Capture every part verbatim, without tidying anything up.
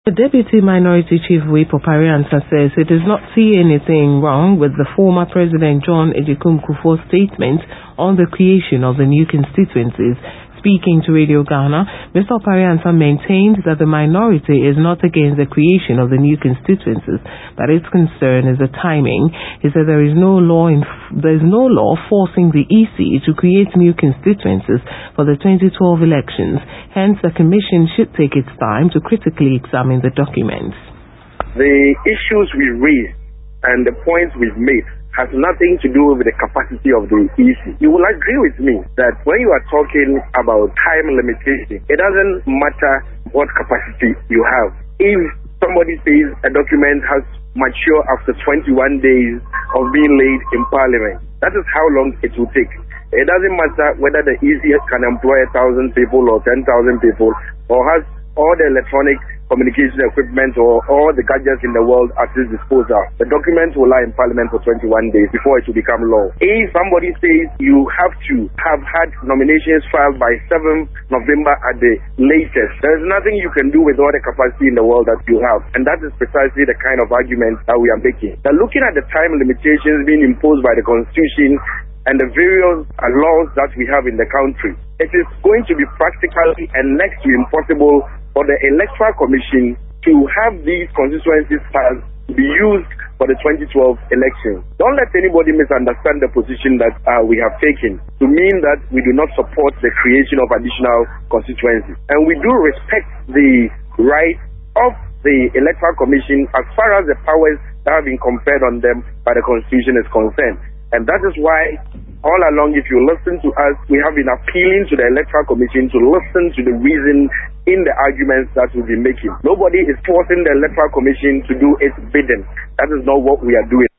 The Deputy Minority Chief Whip Opariansa says it does not see anything wrong with the former President John Agyekum Kufuor's statement on the creation of the new constituencies. Speaking to Radio Ghana, Mister Opariansa maintained that the minority is not against the creation of the new constituencies, but its concern is the timing. He said there is no law in, there is no law forcing the E C to create new constituencies for the twenty twelve elections. Hence, the Commission should take its time to critically examine the documents. The issues we raised and the points we've made has nothing to do with the capacity of the E C. You will agree with me that when you are talking about time limitation, it doesn't matter what capacity you have. If somebody says a document has matured after twenty-one days of being laid in Parliament, that is how long it will take. It doesn't matter whether the E C can employ a thousand people or ten thousand people or has all the electronic communication equipment or all the gadgets in the world at his disposal. The document will lie in Parliament for twenty-one days before it will become law. If somebody says you have to have had nominations filed by seventh November at the latest, there is nothing you can do with all the capacity in the world that you have. And that is precisely the kind of argument that we are making. Now, looking at the time limitations being imposed by the Constitution and the various uh, laws that we have in the country, it is going to be practically and next to impossible for the Electoral Commission to have these constituencies to be used for the twenty twelve elections. Don't let anybody misunderstand the position that uh, we have taken to mean that we do not support the creation of additional constituencies. And we do respect the right of the Electoral Commission as far as the powers that have been conferred on them by the Constitution is concerned. And that is why all along, if you listen to us, we have been appealing to the Electoral Commission to listen to the reason in the arguments that we've been making. Nobody is forcing the Electoral Commission to do its bidding. That is not what we are doing.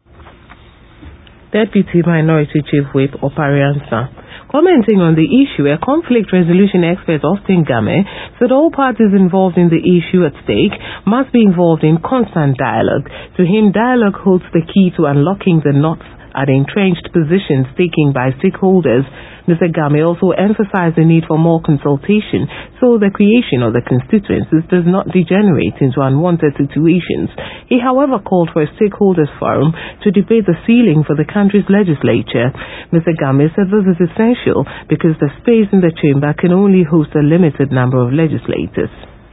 Deputy Minority Chief Whip Opariansa. Commenting on the issue, a conflict resolution expert, Austin Game, said all parties involved in the issue at stake must be involved in constant dialogue. To him, dialogue holds the key to unlocking the knots at entrenched positions taken by stakeholders. Mister Game also emphasized the need for more consultation so the creation of the constituencies does not degenerate into unwanted situations. He, however, called for a stakeholders forum to debate the ceiling for the country's legislature. Mister Game said this is essential because the space in the chamber can only host a limited number of legislators.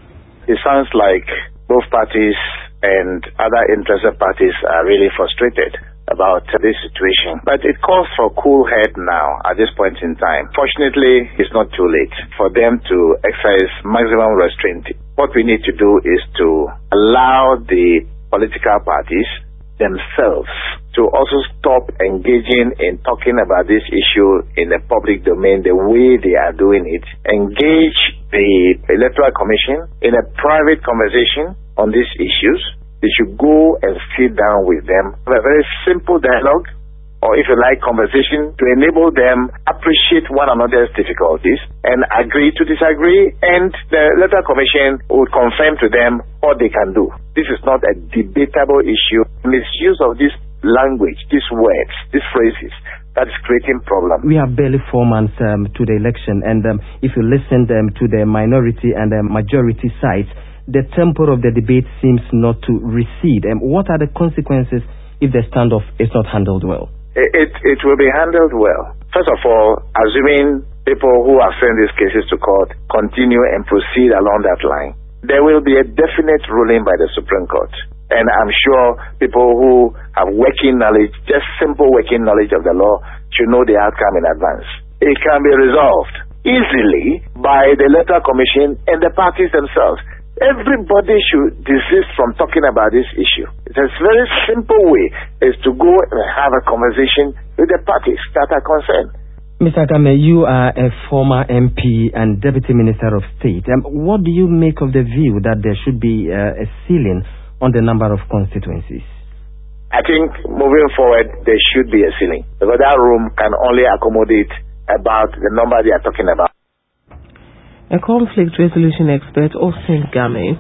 It sounds like both parties and other interested parties are really frustrated about this situation. But it calls for cool head now at this point in time. Fortunately, it's not too late for them to exercise maximum restraint. What we need to do is to allow the political parties themselves to also stop engaging in talking about this issue in the public domain the way they are doing it. Engage the Electoral Commission in a private conversation on these issues. They should go and sit down with them, have a very simple dialogue, or if you like, conversation, to enable them appreciate one another's difficulties and agree to disagree, and the Electoral Commission will confirm to them what they can do. This is not a debatable issue. Misuse of this language, these words, these phrases, that is creating problems. We are barely four months um, to the election, and um, if you listen um, to the minority and the majority sides, the tempo of the debate seems not to recede. And what are the consequences if the standoff is not handled well? It, it, it will be handled well. First of all, assuming people who have sent these cases to court continue and proceed along that line, there will be a definite ruling by the Supreme Court. And I'm sure people who have working knowledge, just simple working knowledge of the law, should know the outcome in advance. It can be resolved easily by the Electoral Commission and the parties themselves. Everybody should desist from talking about this issue. It's a very simple way, is to go and have a conversation with the parties that are concerned. Mister Game, you are a former M P and Deputy Minister of State. Um, what do you make of the view that there should be uh, a ceiling on the number of constituencies? I think moving forward, there should be a ceiling, because that room can only accommodate about the number they are talking about. A conflict resolution expert, Austin Game,